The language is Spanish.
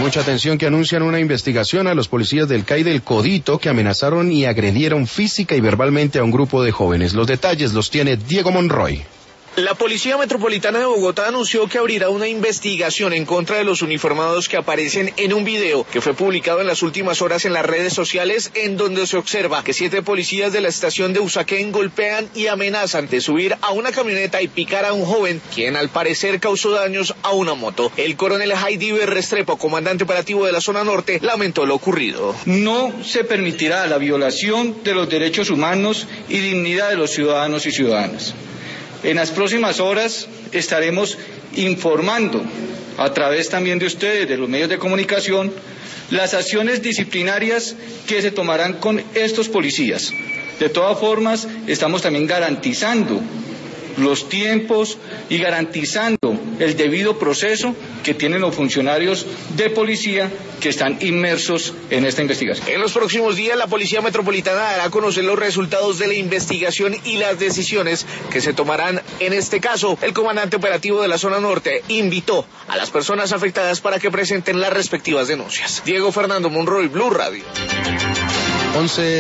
Mucha atención que anuncian una investigación a los policías del CAI del Codito que amenazaron y agredieron física y verbalmente a un grupo de jóvenes. Los detalles los tiene Diego Monroy. La Policía Metropolitana de Bogotá anunció que abrirá una investigación en contra de los uniformados que aparecen en un video que fue publicado en las últimas horas en las redes sociales, en donde se observa que 7 policías de la estación de Usaquén golpean y amenazan de subir a una camioneta y picar a un joven, quien al parecer causó daños a una moto. El coronel Jaime Restrepo, comandante operativo de la zona norte, lamentó lo ocurrido. No se permitirá la violación de los derechos humanos y dignidad de los ciudadanos y ciudadanas. En las próximas horas estaremos informando, a través también de ustedes, de los medios de comunicación, las acciones disciplinarias que se tomarán con estos policías. De todas formas, estamos también garantizando los tiempos y garantizando el debido proceso que tienen los funcionarios de policía que están inmersos en esta investigación. En los próximos días, la Policía Metropolitana dará a conocer los resultados de la investigación y las decisiones que se tomarán en este caso. El comandante operativo de la zona norte invitó a las personas afectadas para que presenten las respectivas denuncias. Diego Fernando Monroy, Blue Radio. 11